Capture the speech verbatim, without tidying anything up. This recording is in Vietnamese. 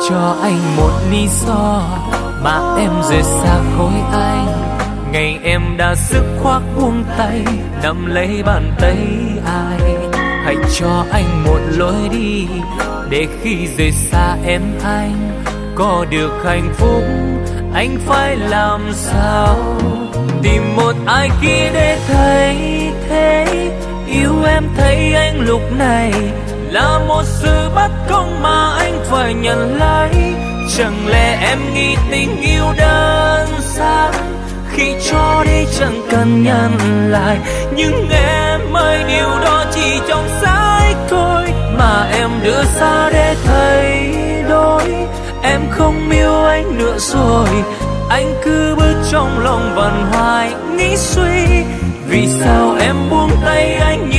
cho anh một lý do mà em rời xa khối anh. Ngày em đã dứt khoát buông tay, nắm lấy bàn tay ai. Hãy cho anh một lối đi, để khi rời xa em anh có được hạnh phúc. Anh phải làm sao tìm một ai kia để thấy thế. Yêu em thấy anh lúc này là một sự bất công mà anh phải nhận lấy. Chẳng lẽ em nghĩ tình yêu đơn giản khi cho đi chẳng cần nhận lại. Nhưng em ơi, điều đó chỉ trong sách thôi mà em đưa ra để thay đổi. Em không yêu anh nữa rồi, anh cứ bước trong lòng vần hoài nghĩ suy. Vì sao em buông tay anh